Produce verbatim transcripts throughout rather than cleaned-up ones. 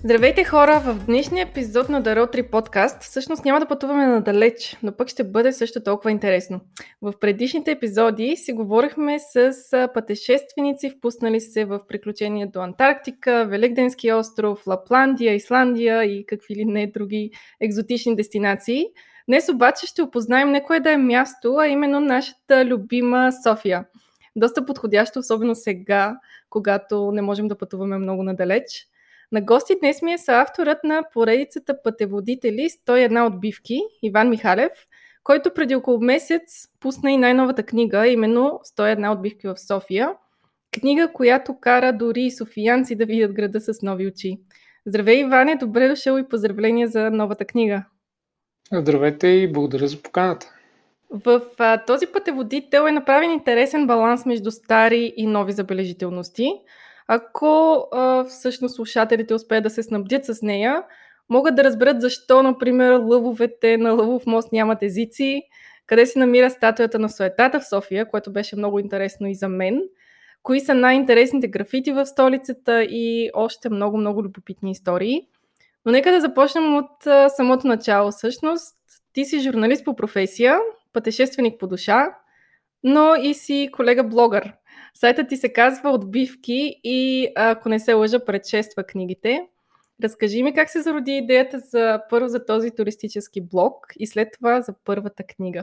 Здравейте хора! В днешния епизод на The Road Trip Podcast всъщност няма да пътуваме надалеч, но пък ще бъде също толкова интересно. В предишните епизоди си говорихме с пътешественици, впуснали се в приключения до Антарктика, Великденски остров, Лапландия, Исландия и какви ли не други екзотични дестинации. Днес обаче ще опознаем не кое да е място, а именно нашата любима София. Доста подходящо, особено сега, когато не можем да пътуваме много надалеч. На гости днес ми е съавторът на поредицата пътеводители сто и една отбивки, Иван Михалев, който преди около месец пусна и най-новата книга, именно сто и една отбивки в София. Книга, която кара дори и софиянци да видят града с нови очи. Здравей, Иване, добре дошъл и поздравления за новата книга. Здравейте и благодаря за поканата. В а, този пътеводител е направен интересен баланс между стари и нови забележителности. Ако а, всъщност слушателите успеят да се снабдят с нея, могат да разберат защо, например, лъвовете на Лъвов мост нямат езици, къде се намира статуята на суетата в София, което беше много интересно и за мен, кои са най-интересните графити в столицата и още много-много любопитни истории. Но нека да започнем от а, самото начало. Всъщност, ти си журналист по професия, пътешественик по душа, но и си колега-блогър. Сайтът ти се казва Отбивки и, ако не се лъжа, предшества книгите. Разкажи ми как се зароди идеята за първо за този туристически блог и след това за първата книга.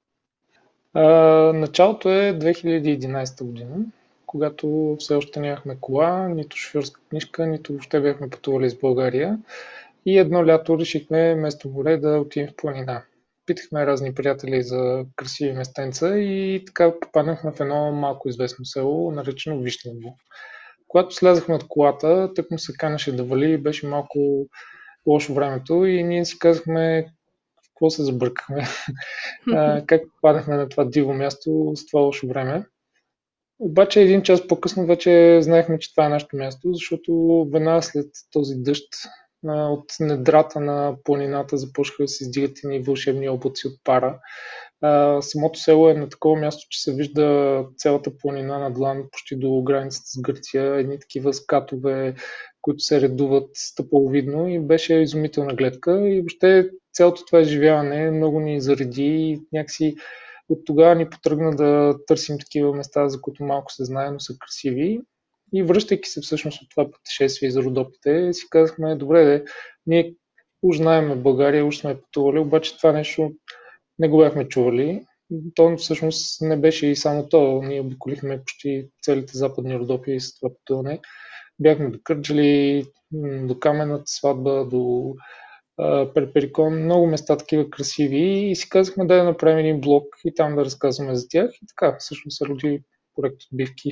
А, началото е две хиляди и единадесета година, когато все още нямахме кола, нито шофьорска книжка, нито въобще бяхме пътували из България. И едно лято решихме вместо море да отидем в планина. Питахме разни приятели за красиви местенца и така попаднахме в едно малко известно село, наречено Вишнево. Когато слязахме от колата, тък му се канеше да вали, беше малко лошо времето и ние си казахме в какво се забъркахме, как попаднахме на това диво място с това лошо време. Обаче един час по-късно вече знаехме, че това е нашето място, защото веднага след този дъжд от недрата на планината започнаха да се издигат едни вълшебни облаци от пара. А, самото село е на такова място, че се вижда цялата планина на длан, почти до границата с Гърция, едни такива скатове, които се редуват стъпаловидно и беше изумителна гледка. И въобще цялото това изживяване много ни зареди и някакси от тогава ни потръгна да търсим такива места, за които малко се знае, но са красиви. И връщайки се всъщност от това пътешествие за Родопите, си казахме, добре, де, ние уж знаем България, уж сме пътували, обаче това нещо не го бяхме чували. То всъщност не беше и само то. Ние обиколихме почти целите западни Родопи с това пътуване. Бяхме до Кърджали, до Камената сватба, до а, Перперикон, много места такива красиви и си казахме да направим един блог и там да разказваме за тях. И така, всъщност се роди проект Отбивки.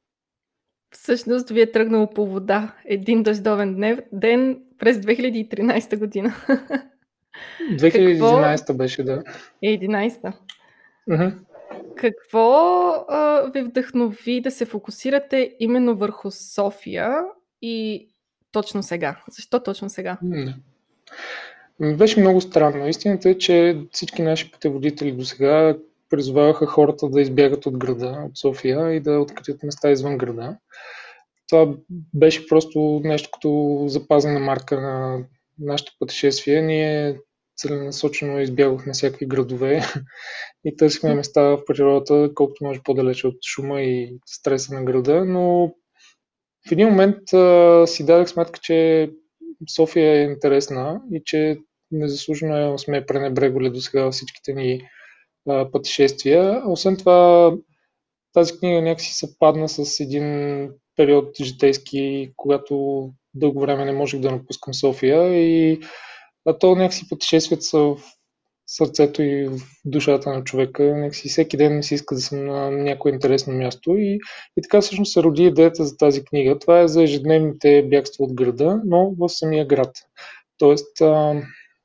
Всъщност ви е тръгнало по вода един дъждовен днев, ден през две хиляди и тринадесета година. две хиляди и единадесета Какво... беше, да. единадесета Uh-huh. Какво а, ви вдъхнови да се фокусирате именно върху София и точно сега? Защо точно сега? Mm. Беше много странно. Истината е, че всички наши пътеводители до сега призоваваха хората да избягат от града, от София и да открият места извън града. Това беше просто нещо като запазена марка на нашите пътешествия. Ние целенасочено избягахме всякакви градове и търсихме места в природата, колкото може по-далече от шума и стреса на града, но в един момент а, си дадах сметка, че София е интересна и че незаслужено сме пренебрегвали до сега всичките ни а, пътешествия. Освен това, тази книга някакси съвпадна с един период житейски, когато дълго време не можех да напускам София и а то някакси пътешествията са в сърцето и в душата на човека. Някакси всеки ден ми се иска да съм на някое интересно място и, и така всъщност се роди идеята за тази книга. Това е за ежедневните бягства от града, но в самия град. Тоест а,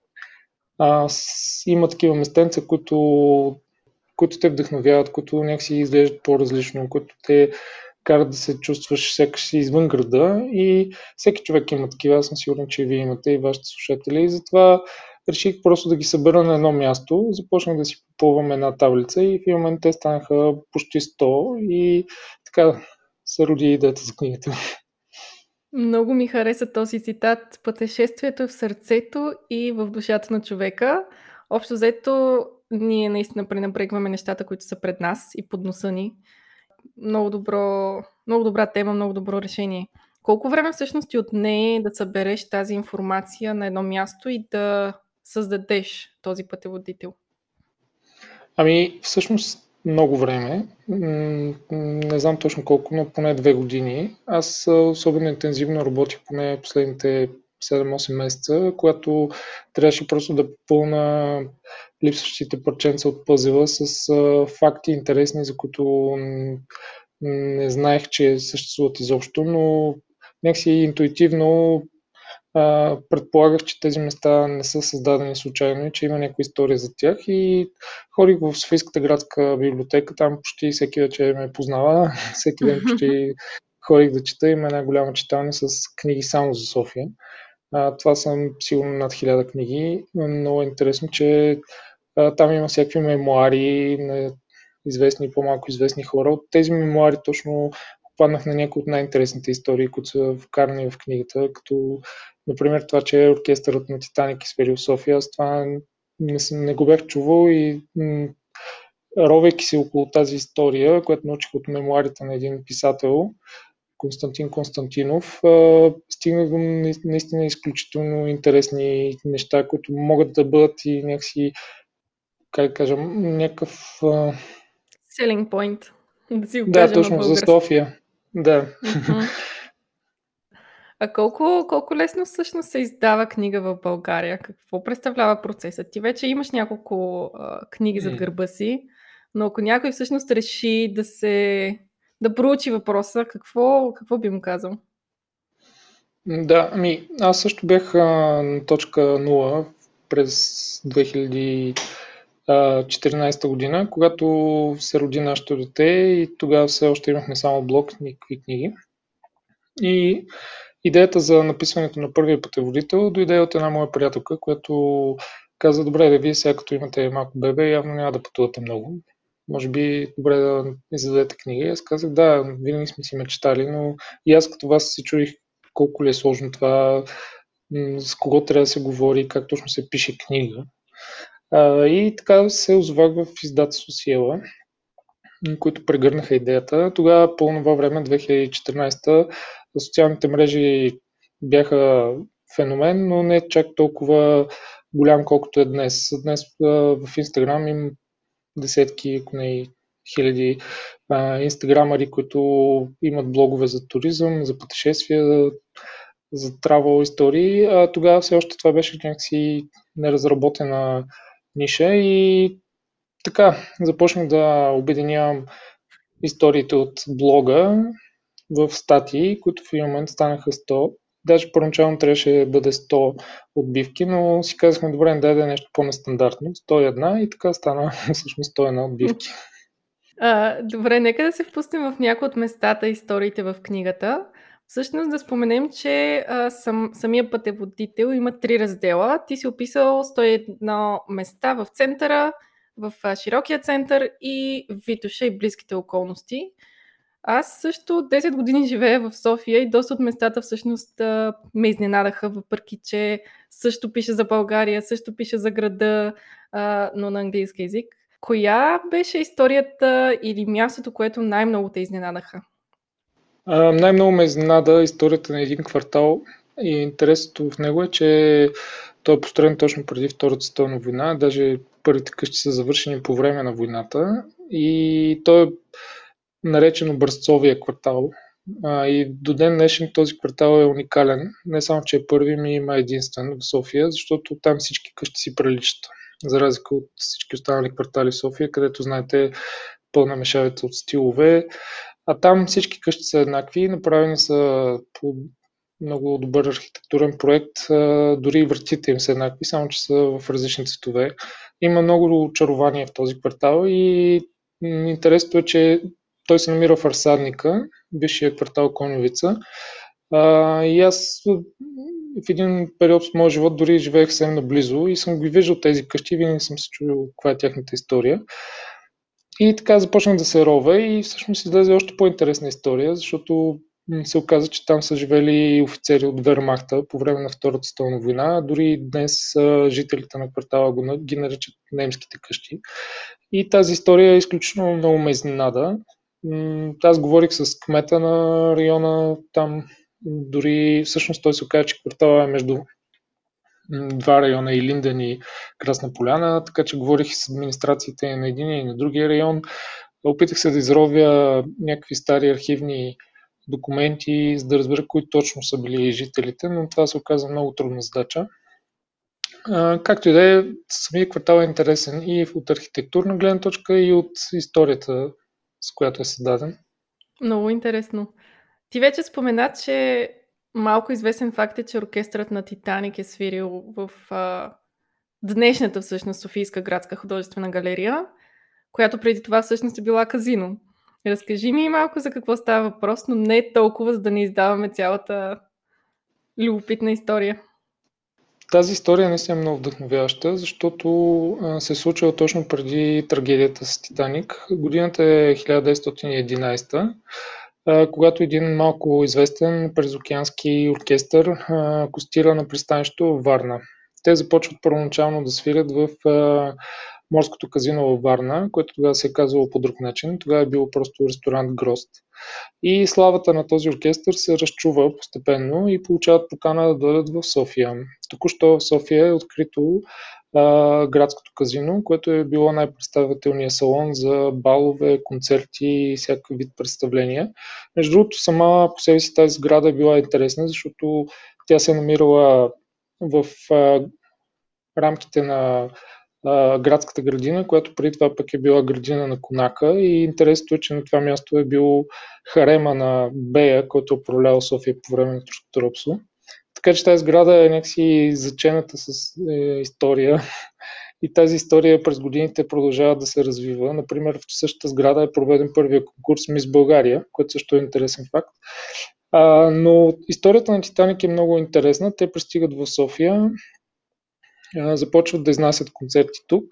а, с, има такива местенца, които, които те вдъхновяват, които някакси изглеждат по-различно, които те карат да се чувстваш сякаш си извън града и всеки човек има такива. Аз съм сигурен, че и вие имате и вашите слушатели. И затова реших просто да ги събера на едно място. Започнах да си попълвам една таблица и в един момент те станаха почти сто и така се роди идеята за книгата. Много ми хареса този цитат. Пътешествието е в сърцето и в душата на човека. Общо взето, ние наистина пренебрегваме нещата, които са пред нас и под носа ни. Много добро, много добра тема, много добро решение. Колко време всъщност ти отне да събереш тази информация на едно място и да създадеш този пътеводител? Ами, всъщност много време. М, Не знам точно колко, но поне две години. Аз а, особено интензивно работих поне последните седем-осем месеца, когато трябваше просто да попълна липсващите парченца от пъзела с а, факти интересни, за които м, не знаех, че съществуват изобщо, но някакси интуитивно а, предполагах, че тези места не са създадени случайно и че има някаква история за тях и ходих в Софийската градска библиотека, там почти всеки вечер ме познава, всеки ден почти ходих да чета, има една голяма читалня с книги само за София. А, това са сигурно над хиляда книги. Много е интересно, че а, там има всякакви мемуари на известни и по-малко известни хора. От тези мемуари точно попаднах на някои от най-интересните истории, които са вкарани в книгата, като например това, че оркестърът на Титаник изпели в София. Аз това не, съм, не го бях чувал и м- ровейки се около тази история, която научих от мемуарите на един писател, Константин Константинов, стигнах до наистина изключително интересни неща, които могат да бъдат и някакси, как да кажа, някакъв... Selling point. Да си го Да, кажем на точно, за български. София. Да. Мгм. А колко, колко лесно всъщност се издава книга в България? Какво представлява процесът? Ти вече имаш няколко а, книги зад М. гърба си, но ако някой всъщност реши да се да проучи въпроса, какво, какво би му казал? Да, ами аз също бях а, на точка нула през две хиляди и четиринадесета година, когато се роди нашето дете и тогава все още имахме само блог, никакви книги. И идеята за написването на първия пътеводител дойде от една моя приятелка, която каза: добре, да вие сега като имате малко бебе, явно няма да пътувате много. Може би добре да издадете книга. И аз казах: да, винаги сме си мечтали, но и аз като вас се чудих колко ли е сложно това, с кого трябва да се говори, как точно се пише книга. А, и така се озовах в издателство Сиела, които прегърнаха идеята. Тогава по това време, две хиляди и четиринадесета, социалните мрежи бяха феномен, но не чак толкова голям, колкото е днес. Днес в Инстаграм има десетки, ако не и хиляди инстаграмъри, които имат блогове за туризъм, за пътешествия, за travel истории. А тогава все още това беше някакси неразработена ниша и така започнах да обединявам историите от блога в статии, които в един момент станаха сто. Даже първоначално трябваше да бъде сто отбивки, но си казахме: добре, дай да е нещо по-нестандартно. сто и една и така стана всъщност сто и една отбивки. А, добре, нека да се впуснем в някои от местата и историите в книгата. Всъщност да споменем, че а, сам, самия пътеводител има три раздела. Ти си описал сто и едно места в центъра, в а, широкия център и Витоша и близките околности. Аз също десет години живея в София и доста от местата всъщност а, ме изненадаха, въпреки че също пише за България, също пише за града, а, но на английски език. Коя беше историята или мястото, което най-много те изненадаха? А, най-много ме изненада историята на един квартал и интересното в него е, че той е построен точно преди Втората световна война, даже първите къщи са завършени по време на войната и той е наречен образцовия квартал. А, и до ден днешен този квартал е уникален. Не само, че е първи, ми има единствен в София, защото там всички къщи си приличат. За разлика от всички останали квартали в София, където, знаете, пълна мешавица от стилове. А там всички къщи са еднакви, направени са по много добър архитектурен проект, дори и вратите им са еднакви, само че са в различни цветове. Има много очарование в този квартал и интересното е, че той се намира в Арсадника, бившия квартал Коньовица. И аз в един период от моя живот дори живеех съвсем наблизо и съм ги виждал тези къщи, винаги съм се чудил каква е тяхната история. И така започнах да се ровя и всъщност излезе още по-интересна история, защото се оказа, че там са живели офицери от Вермахта по време на Втората световна война. Дори днес жителите на квартала ги наричат немските къщи. И тази история е изключително много ме изненада. Аз говорих с кмета на района там, дори всъщност той се оказа, че квартала е между два района, и Линден и Красна поляна, така че говорих с администрациите на един и на другия район. Опитах се да изровя някакви стари архивни документи, за да разбера кои точно са били жителите, но това се оказа много трудна задача. Както и да е, самият квартал е интересен и от архитектурна гледна точка, и от историята, с която е създаден. Много интересно. Ти вече спомена, че малко известен факт е, че оркестърът на Титаник е свирил в а, днешната всъщност Софийска градска художествена галерия, която преди това всъщност е била казино. Разкажи ми малко за какво става въпрос, но не е толкова, за да не издаваме цялата любопитна история. Тази история не е много вдъхновяваща, защото а, се е случила точно преди трагедията с Титаник. Годината е хиляда деветстотин и единадесета, а, когато един малко известен презокеански оркестър а, акостира на пристанището Варна. Те започват първоначално да свирят в а, морското казино във Варна, което тогава се е казвало по друг начин. Тогава е било просто ресторант Грост. И славата на този оркестър се разчува постепенно и получават покана да дойдат в София. Току-що в София е открито а, градското казино, което е било най-представителният салон за балове, концерти и всякакъв вид представления. Между другото, сама по себе си тази сграда е била интересна, защото тя се е намирала в а, рамките на градската градина, която преди това пък е била градина на Конака, и интересното е, че на това място е било харема на Бея, който е управлявал София по време на турското робство. Така че тази сграда е някакси зачената с е, история, и тази история през годините продължава да се развива. Например, в същата сграда е проведен първия конкурс Мис България, което също е интересен факт. А, но историята на Титаник е много интересна. Те пристигат в София, започват да изнасят концерти тук.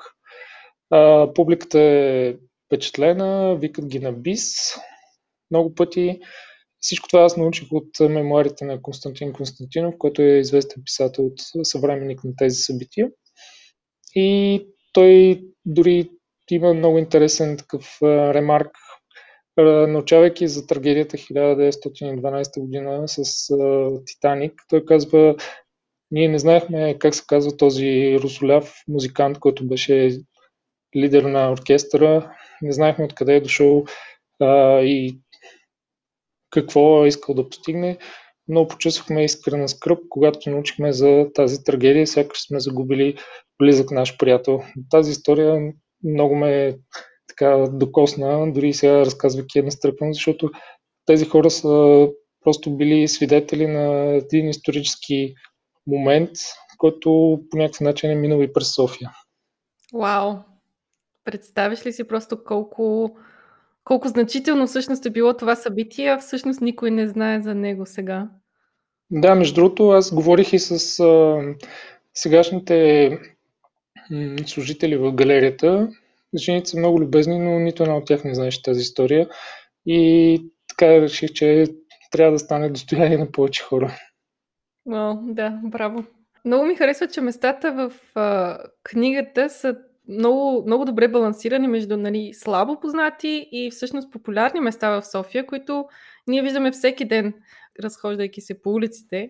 А, публиката е впечатлена, викат ги на бис много пъти. Всичко това аз научих от мемуарите на Константин Константинов, който е известен писател от съвременник на тези събития. И той дори има много интересен такъв а, ремарк, а, научавайки за трагедията хиляда деветстотин и дванадесета година с а, Титаник. Той казва: ние не знаехме как се казва този русоляв музикант, който беше лидер на оркестъра. Не знаехме откъде е дошъл а, и какво е искал да постигне, но почувствахме искрена скръб, когато научихме за тази трагедия, сякаш сме загубили близък наш приятел. Тази история много ме така докосна, дори сега разказвайки е настръпвам, защото тези хора са просто били свидетели на един исторически момент, който по някакъв начин е минал и през София. Вау! Представиш ли си просто колко, колко значително всъщност е било това събитие, а всъщност никой не знае за него сега? Да, между другото, аз говорих и с а, сегашните м, служители в галерията. Жените са много любезни, но нито една от тях не знаеше тази история. И така реших, че трябва да стане достояние на повече хора. О, да, браво. Много ми харесва, че местата в а, книгата са много, много добре балансирани между, нали, слабо познати и всъщност популярни места в София, които ние виждаме всеки ден, разхождайки се по улиците,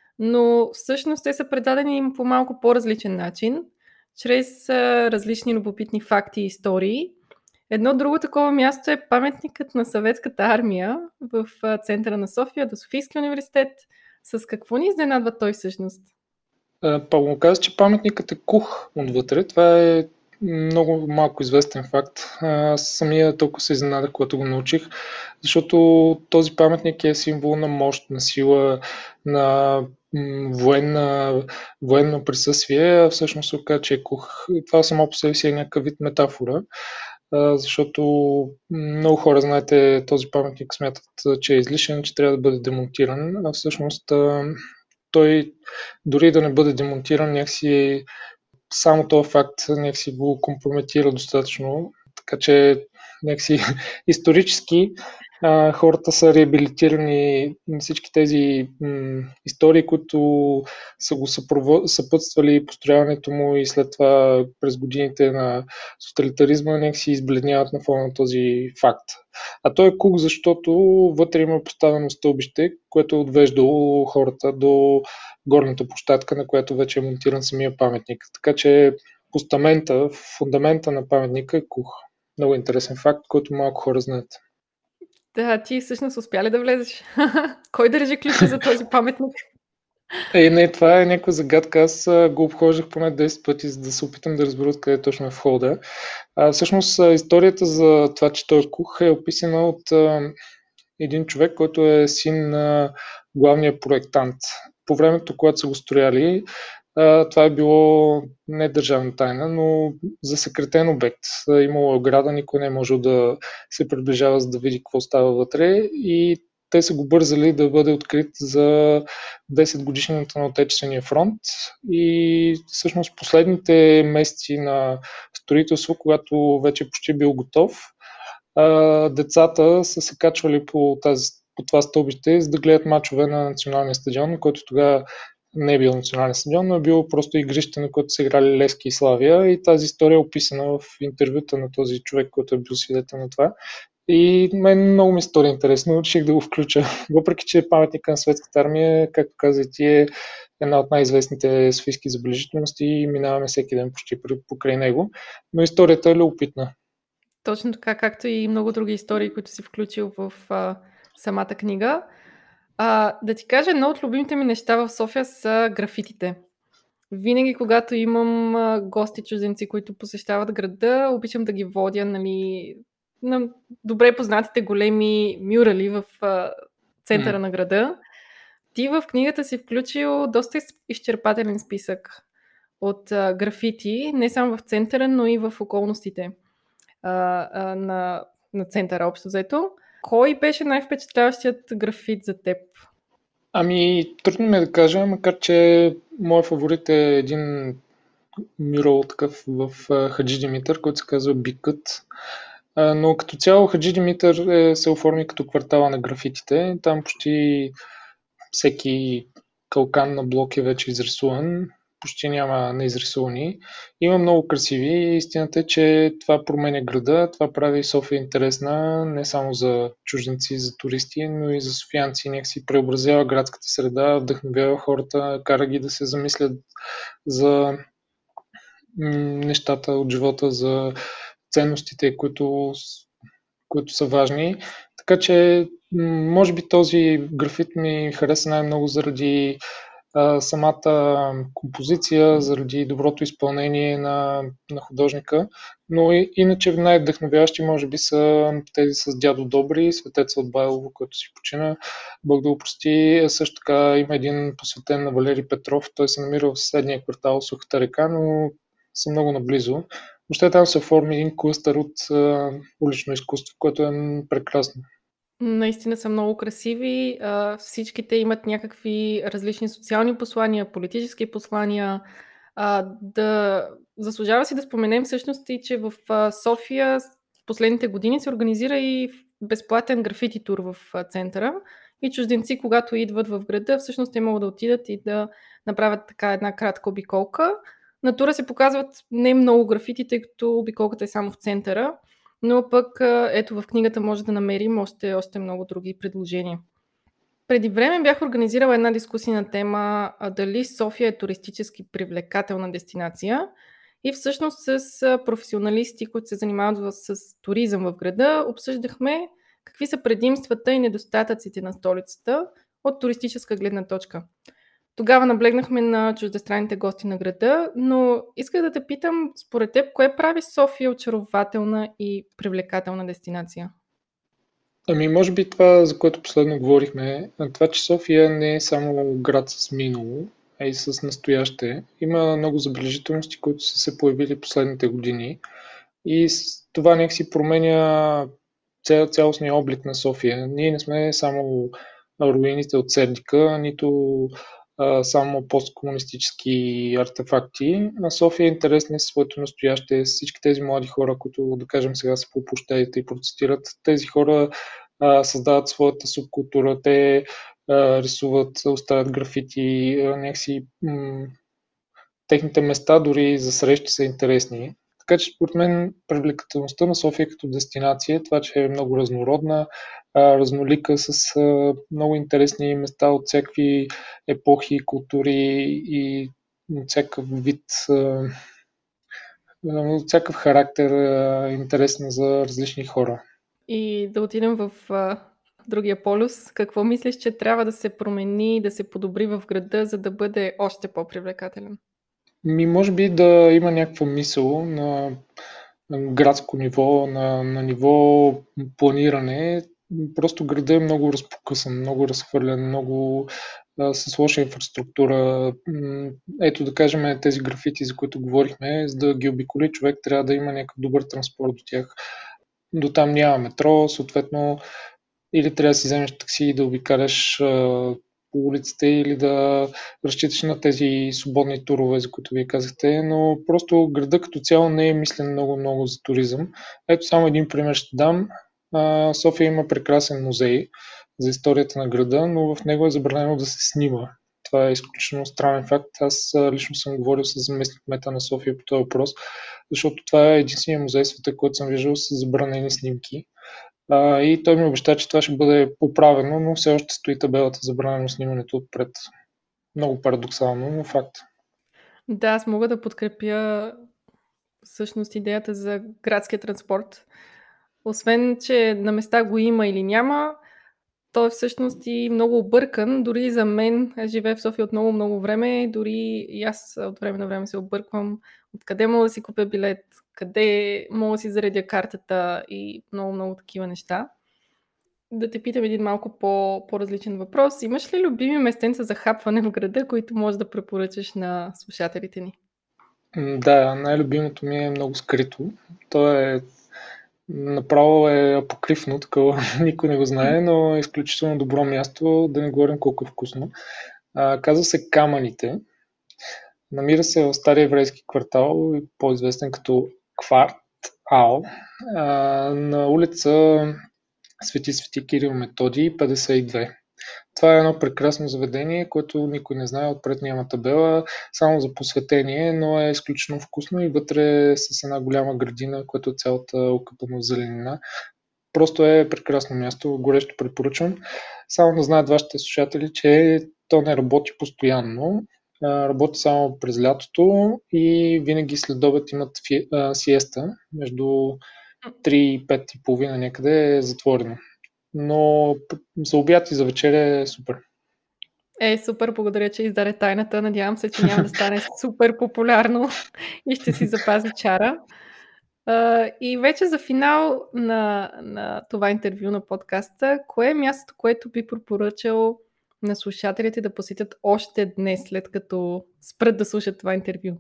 но всъщност те са предадени им по малко по-различен начин, чрез а, различни любопитни факти и истории. Едно друго такова място е паметникът на Съветската армия в а, центъра на София, до Софийския университет. С какво ни изненадва той всъщност? Павло каза, че паметникът е кух отвътре. Това е много малко известен факт. Аз самия толкова се изненадах, когато го научих, защото този паметник е символ на мощ, на сила, на военна, военно присъствие, а всъщност се оказа, че е кух. И това само по себе си е някакъв вид метафора, защото много хора, знаете, този паметник смятат, че е излишен, че трябва да бъде демонтиран, а всъщност той дори да не бъде демонтиран, някакси само този факт някакси го компрометира достатъчно, така че някакси исторически а, хората са реабилитирани, всички тези м, истории, които са го съпрово- съпътствали построяването му и след това през годините на тоталитаризма, нека си избледняват на фона на този факт. А той е кук, защото вътре има поставено стълбище, което е отвеждало хората до горната площадка, на която вече е монтиран самия паметник. Така че постамента, фундамента на паметника е кух. Много интересен факт, който малко хора знаят. Да, ти всъщност успя ли да влезеш? Кой държи ключа за този паметник? Е, не, това е някаква загадка. Аз а, го обхождах поне десет пъти, за да се опитам да разбера откъде точно е входа. А, всъщност, а, историята за това, че той е кух, е описана от а, един човек, който е син на главния проектант. По времето, когато са го строяли, а, това е било не държавна тайна, но засекретен обект. А, Имало ограда, никой не е можел да се приближава, за да види какво става вътре, и те са го бързали да бъде открит за десет годишнината на Отечествения фронт, и всъщност последните месеци на строителство, когато вече почти бил готов, а, децата са се качвали по, тази, по това стълбище, за да гледат мачове на националния стадион, който тогава не е бил национален стадион, но е било просто игрище, на което са играли Левски и Славия, и тази история е описана в интервюта на този човек, който е бил свидетел на това. И мен много ми стори интересно, реших да го включа. Въпреки че паметника на Светската армия, както каза и ти, е една от най-известните софийски забележителности и минаваме всеки ден почти покрай него, но историята е любопитна. Точно така, както и много други истории, които си включил в а, самата книга. А, да ти кажа, едно от любимите ми неща в София са графитите. Винаги, когато имам а, гости чужденци, които посещават града, обичам да ги водя, нали, на добре познатите големи мюрали в а, центъра М. на града. Ти в книгата си включил доста из- изчерпателен списък от а, графити, не само в центъра, но и в околностите а, а, на, на центъра общо взето. Кой беше най-впечатляващият графит за теб? Ами, трудно ми е да кажа, макар че моят фаворит е един мюрал такъв в а, Хаджи Димитър, който се казва Бикът. А, но като цяло Хаджи Димитър е, се оформи като квартала на графитите. Там почти всеки калкан на блок е вече изрисуван, почти няма неизрисувани. Има много красиви и истината е, че това променя града, това прави София интересна не само за чужденци, за туристи, но и за софиянци. Някакси преобразява градската среда, вдъхновява хората, кара ги да се замислят за нещата от живота, за ценностите, които, които са важни. Така че, може би този графит ми хареса най-много заради а, самата композиция, заради доброто изпълнение на, на художника, но и, иначе най-вдъхновяващи може би са тези с Дядо Добри, Светеца от Байлово, който си почина, Бог да го прости. Също така има един посветен на Валери Петров, той се намира в съседния квартал Сухата река, но са много наблизо. Въобще там се форми един клъстър от а, улично изкуство, което е прекрасно. Наистина са много красиви. А, всичките имат някакви различни социални послания, политически послания. А, да, заслужава си да споменем всъщност и, че в а, София с последните години се организира и безплатен графити тур в а, центъра. И чужденци, когато идват в града, всъщност те могат да отидат и да направят така една кратка обиколка. На тура се показват не много графити, тъй като обиколката е само в центъра. Но пък а, ето в книгата може да намерим още, още много други предложения. Преди време бях организирала една дискусия на тема а, дали София е туристически привлекателна дестинация, и всъщност с а, професионалисти, които се занимават в, с туризъм в града, обсъждахме какви са предимствата и недостатъците на столицата от туристическа гледна точка. Тогава наблегнахме на чуждестранните гости на града, но исках да те питам, според теб, кое прави София очарователна и привлекателна дестинация? Ами, може би това, за което последно говорихме, а това, че София не е само град с минало, а и с настояще. Има много забележителности, които са се появили последните години, и с това някакси променя цял, цялостния облик на София. Ние не сме само руините от Сердика, нито а, само посткомунистически артефакти. А София е интересна със своето настояще. Всички тези млади хора, които, да кажем, сега са по площадите и протестират, тези хора а, създават своята субкултура, те а, рисуват, оставят графити, а, някакси м- техните места дори за срещи са интересни. Така че според мен привлекателността на София като дестинация, това, че е много разнородна, а, разнолика с а, много интересни места от всякакви епохи, култури и от всякакъв вид, а, от всякакъв характер, а, интересна за различни хора. И да отидем в а, другия полюс. Какво мислиш, че трябва да се промени, да се подобри в града, за да бъде още по-привлекателен? Ми, може би да има някаква мисъл на, на градско ниво, на, на ниво планиране. Просто града е много разпокъсан, много разхвърлен, много а, с лоша инфраструктура. М, Ето да кажем тези графити, за които говорихме, за да ги обиколи човек, трябва да има някакъв добър транспорт до тях. До там няма метро, съответно или трябва да си вземеш такси и да обикаляш а, по улиците, или да разчиташ на тези свободни турове, за които вие казахте, но просто града като цяло не е мислен много-много за туризъм. Ето само един пример ще дам. А, София има прекрасен музей за историята на града, но в него е забранено да се снима. Това е изключително странен факт. Аз а, лично съм говорил с заместник кмета на София по този въпрос, защото това е единственият музей в света, който съм виждал с забранени снимки. А, и той ми обеща, че това ще бъде поправено, но все още стои табелата забранено снимането отпред. Много парадоксално, но факт. Да, аз мога да подкрепя всъщност идеята за градския транспорт. Освен, че на места го има или няма, той е всъщност и много объркан. Дори и за мен, аз живея в София от много-много време, дори и аз от време на време се обърквам откъде мога да си купя билет, къде мога да си заредя картата и много-много такива неща. Да те питам един малко по, по-различен въпрос. Имаш ли любими местенца за хапване в града, които можеш да препоръчаш на слушателите ни? Да, най-любимото ми е много скрито. То е направо е апокривно, такова никой не го знае, но е изключително добро място, да не говорим колко е вкусно. А, казва се Камъните. Намира се в стария еврейски квартал, по-известен като Кварт Ал, а, на улица Свети Свети Кирил Методий петдесет и две. Това е едно прекрасно заведение, което никой не знае, отпред няма табела, само за посветение, но е изключително вкусно и вътре е с една голяма градина, която е цялата окъпана в зеленина. Просто е прекрасно място, горещо препоръчвам. Само да знаят вашите слушатели, че то не работи постоянно, работи само през лятото и винаги след обед имат фи, а, сиеста, между три и пет и половина някъде е затворено. Но за обяд и за вечеря е супер. Е, супер, благодаря, че издаде тайната. Надявам се, че няма да стане супер популярно и ще си запази чара. Uh, и вече за финал на, на това интервю на подкаста, кое е мястото, което би препоръчал на слушателите да посетят още днес, след като спрат да слушат това интервю?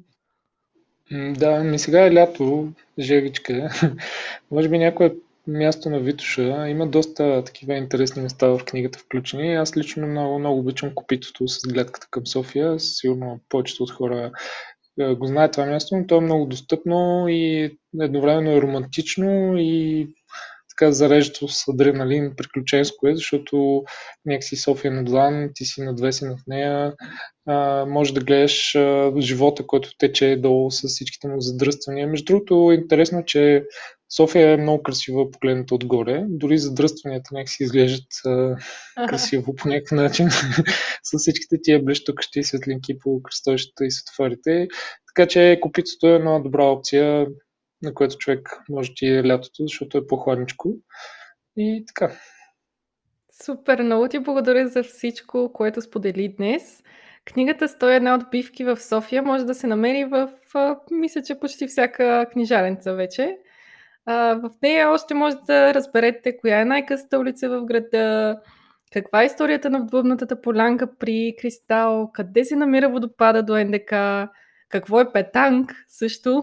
Да, ми сега е лято, жевичка. Може би някое място на Витоша. Има доста такива интересни места в книгата включени. Аз лично много, много обичам Копитото с гледката към София. Сигурно повечето от хора го знаят това място, но то е много достъпно и едновременно е романтично и така зареждащо с адреналин, приключенско е, защото някакси София на длан, ти си надвесен над нея, а, може да гледаш а, живота, който тече долу с всичките му задръствания. Между другото, е интересно, че София е много красива погледната отгоре, дори задръстванията някакси изглеждат а, красиво по някакъв начин, с всичките тия блещукащи светлинки по кръстовищата и светофарите. Така че Копитото е една добра опция, на което човек може да е лятото, защото е по-хладничко. И така. Супер, много ти благодаря за всичко, което сподели днес. Книгата сто и една отбивки в София може да се намери в, мисля, че почти всяка книжаленца вече. В нея още може да разберете коя е най-късата улица в града, каква е историята на вдлъбнатата полянка при Кристал, къде се намира водопада до ен де ка, какво е петанг също.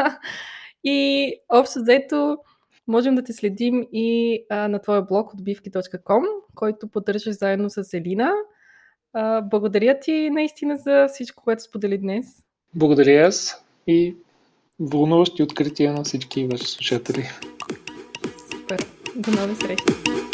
И общо взето можем да те следим и а, на твоя блог отбивки точка ком, който поддържаш заедно с Елина. А, благодаря ти наистина за всичко, което сподели днес. Благодаря аз и вълнуващи открития на всички ваши слушатели. Супер. До нови срещи.